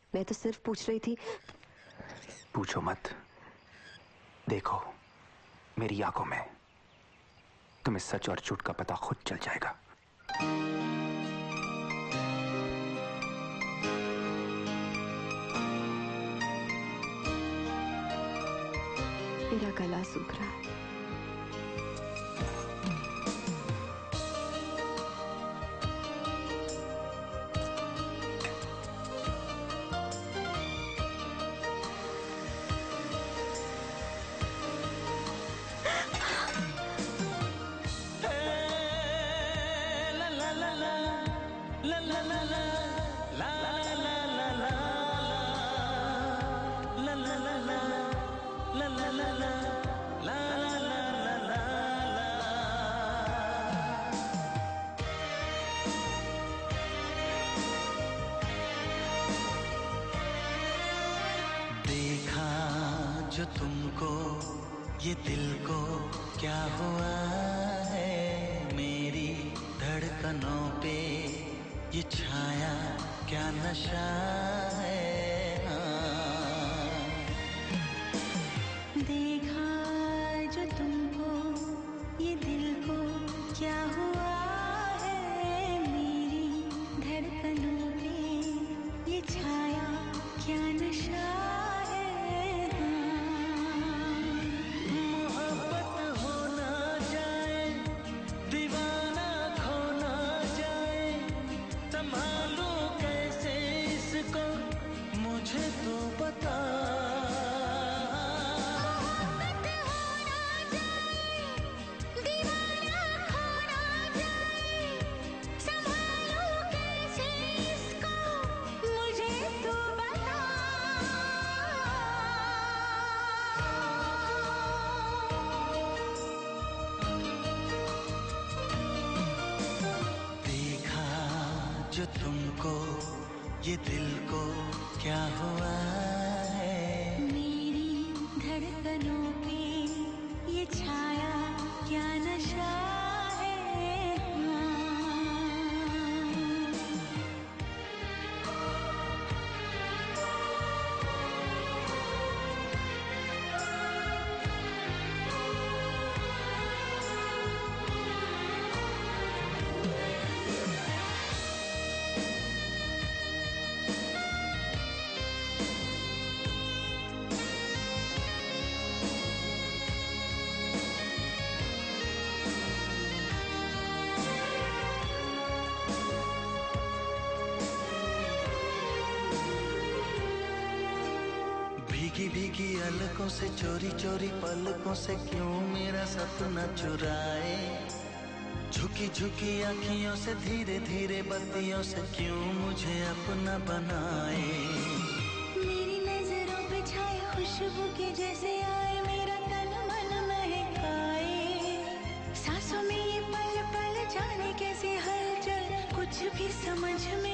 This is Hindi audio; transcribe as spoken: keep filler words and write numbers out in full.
मैं तो सिर्फ पूछ रही थी। पूछो मत, देखो मेरी आंखों में तुम्हें सच और झूठ का पता खुद चल जाएगा। मेरा गला सूख रहा है। जो तुमको ये दिल को क्या हुआ है, मेरी धड़कनों पे ये छाया क्या नशा है। हाँ। देखा जो तुमको ये दिल को क्या हुआ है, मेरी धड़कनों पे ये छाया क्या नशा है। मुझे तो बता, मोहब्बत होना जाए, दीवाना होना जाए, संभालूं कैसे इसको, मुझे तो बता। देखा जो तुमको ये दिल को क्या हुआ है, मेरी धड़कनों पे ये छाया क्या नशा है। भीगी भीगी अलकों से चोरी चोरी पलकों से क्यों मेरा सपना चुराए, झुकी झुकी आँखियों से धीरे धीरे बत्तियों से क्यों मुझे अपना बनाए। मेरी नजरों पे छाए खुशबू के जैसे आए, मेरा तन मन महकाए, सांसों में ये पल पल जाने कैसे हलचल, कुछ भी समझ में